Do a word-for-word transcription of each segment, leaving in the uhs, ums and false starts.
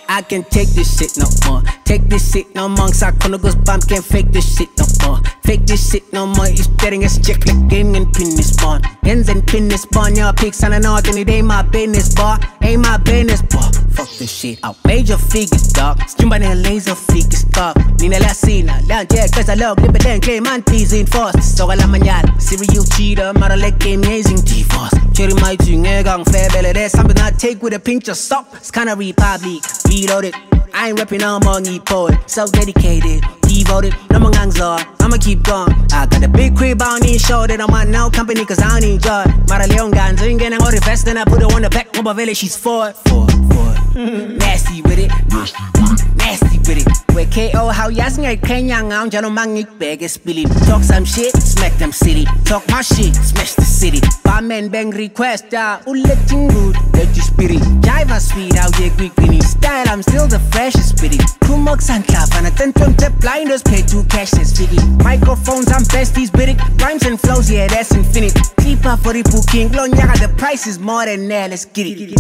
I can't take this shit no more. Take this shit no more. Sakhona bump can't fake this shit no more. Fake this shit no more. It's getting us check like game and pin this spawn. Ends and pin this spawn. Your pics on and out and it ain't my business, bar. Ain't my business, bar. Fuck this shit out. Major figures, dog. Jumba and laser figures, dog. Nina la sina. Land, yeah, cause I love. Lippe den claim and teasing fast. So I la mañana. Serial cheater. Mara like amazing T-Force. Cherry my ting, gang fair belly. There's something I take with a pinch of salt. It's kinda republic. Reloaded. I ain't rapping no more, need poet. So dedicated, devoted, no more gangs are. I'ma keep going. I got a big crib, I don't need show that I'm on no company, cause I don't need joy. Mara Leon guns, I ain't getting all the vest, then I put her on the back, Mobile Valley, she's for it. For it, for it. Nasty with it, nasty with it. With K O, how yasing I can't young, I'm Jano Mangik, beg a spilly. Talk some shit, smack them city. Talk my shit, smash the city. Barman bang request, yeah, who let you good, let you spirit. Jive sweet, out here quick, we need style, I'm still the freshest spitty. Kumok and clap, and a ten twenty blinders pay two cash and sticky. Microphones, I'm besties, biddy. Rhymes and flows, yeah, that's infinite. Keep up for the Poo King, Long Yaga, the price is more than that, let's get it.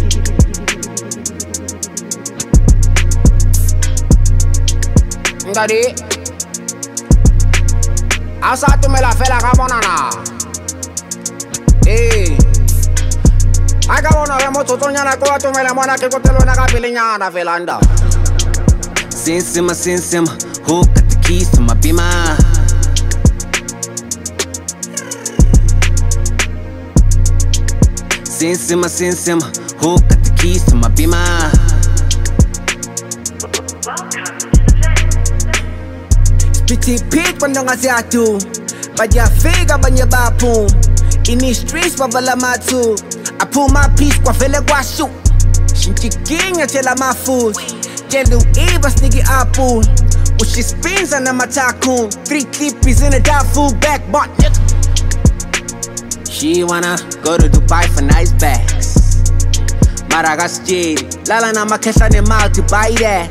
Ngadi Asa tu me la fe la cabonana. Eh Ay cabono vemos tu toñana ko tu me la mona que cotelo na capiliña na velanda. Sinsima sinsima who got the keys to my bima. Sinsima sinsima who got the keys to my bima. Pretty pig pando nga siya tu Badya figa banya bapu Ini streets babala matu I pull my piece kwa fele kwa shoot Shinchi king tela my food Jelu Eva sniggy apple When she spins on my tycoon Three clippies in a dog food back but She wanna go to Dubai for nice bags Maragas jade Lala na makesa ne mal to buy that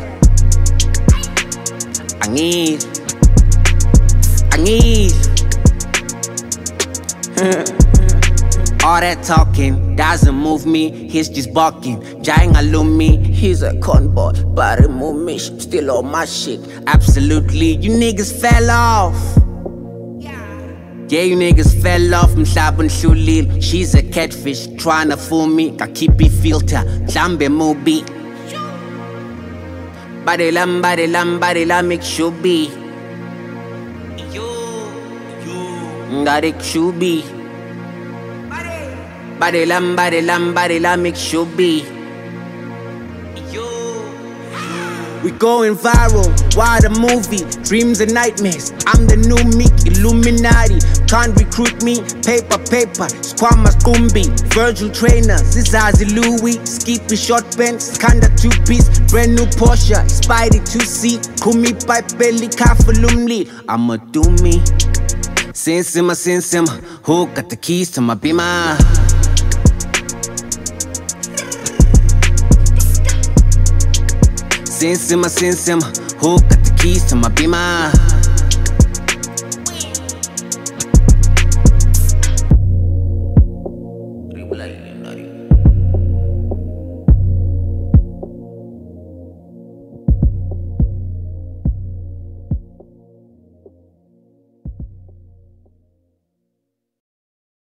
I need I need all that talking doesn't move me. He's just barking. Jaying alumi. He's a conboy, but remove me. Still on my shit. Absolutely, you niggas fell off. Yeah, you niggas fell off. Mhlabun Shulil. She's a catfish, trying to fool me. Ka keep it filter. Zambe movie. Body lam, body lam, body lam, make sure be. Ngari kshubi Body lam, body lam, body lam, make sure be. We going viral, why the movie? Dreams and nightmares, I'm the new Meek, Illuminati. Can't recruit me, paper, paper, Squama Skumbi. Virgil Trainer, Zizazi Louis. Skippy short pants, Kanda two-piece. Brand new Porsche, Spidey two-seat. Kumi pipe belly, Kafalumli. I'ma do me. Sinsima, sinsima, who got the keys to my bima? Sinsima, sinsima, who got the keys to my bima?